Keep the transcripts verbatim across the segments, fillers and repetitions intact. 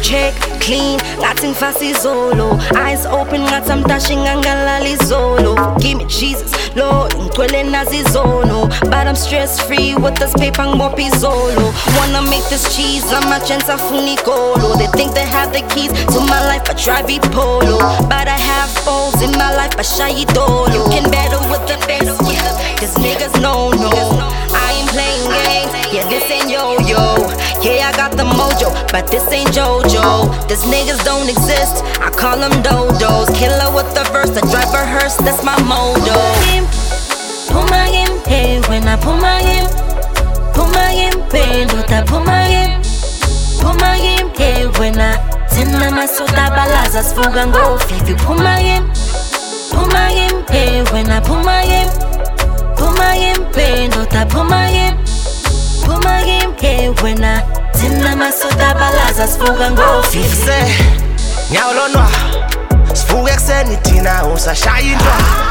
check, clean, ngathi ngifasa izolo. Eyes open ngathi amtashi ngangalala izolo. Give me Jesus, Lord, ngicwele nazi izono. But I'm stress free with this paper ngibopha izolo. Wanna make this cheese, I'ma chance afuna igolo. They think they have the keys to my life, I try be polo. But I have foes in my life, I shy idolo. You can battle with the best, yeah, cause niggas know no. I ain't playing games, yeah, this ain't yo-yo. Yeah, I got the mojo, but this ain't JoJo. These niggas don't exist, I call them dodos. Killer with the verse, I drive a hearse, that's my modo. Pull my game, hey, when I pull my game. Pull my game, hey, don't I pull my game. Pull my game, hey, when I Tina masota balaza sfuga ngofi. If you pull my game. Pull my game, hey, when I pull my game. Pull my game, hey, don't I pull my game. Pull my game, hey, when I Tina masota balaza sfuga ngofi. Say, nyawulonwa sfuga ekseni tina usashayindwa.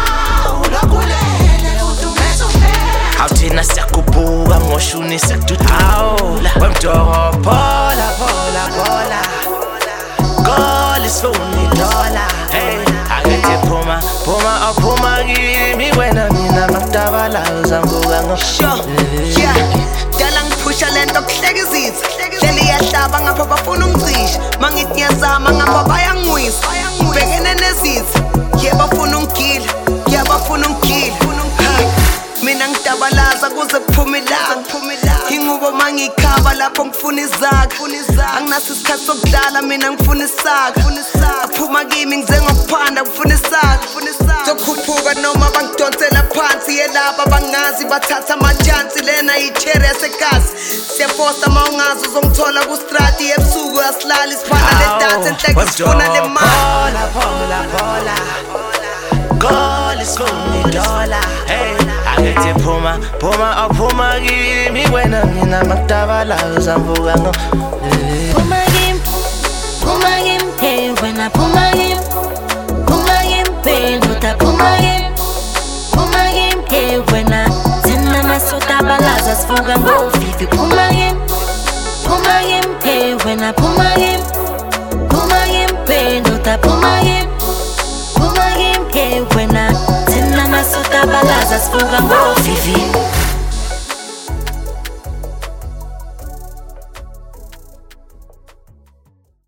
Hawuthina siyakubuka ngoshuni sekududula. Wemdoho pola pola pola. Goal is for me dollar. Hey, angithi phuma phuma aphuma kimi wena mina makudabala uzambuka ngo. Sure, yeah. Dala ngiphusha lento kuhleka izitha. Hleli yahlaba ngapha bafuna ungicisha. Mangithi ngiyazama ngapha bayangwisa. Ubhekene nezitha. Yeah, bafuna ungigila. Yeah, bafuna ungigila. Mina ngidabalaza kuze kuphume ilanga. Ingubo mangikhaba lapho ngifuna izakha. Anginaso isikhathi sokudlala mina ngifuna isaka. Aphuma kimi ngize ngokuphanda ngifuna isaka. Zokhuphuka noma bangidonsela phansi yelaba bangazi bathatha amachansi lena icherry yasegazi. Siyafosa mawungazi uzongithola ku strati ebusuku asilali sifana le dance enhleke sifuna le mali. Pola pola goal is for me dollar. Hey, angithi phuma phuma aphuma kimi wena mina makudabala uzambuka ngo. Pull my game, pull my game, hey, when I pull my game. Pull my game, hey, don't I pull my game. Pull my game, hey, when I Tina masota balaza sfuga ngofi. If you pull my game. Pull my game, hey, when I pull my game. Pull my game, hey, don't I pull my game. Pull my game, hey, when I Tina masota balaza sfuga ngofi.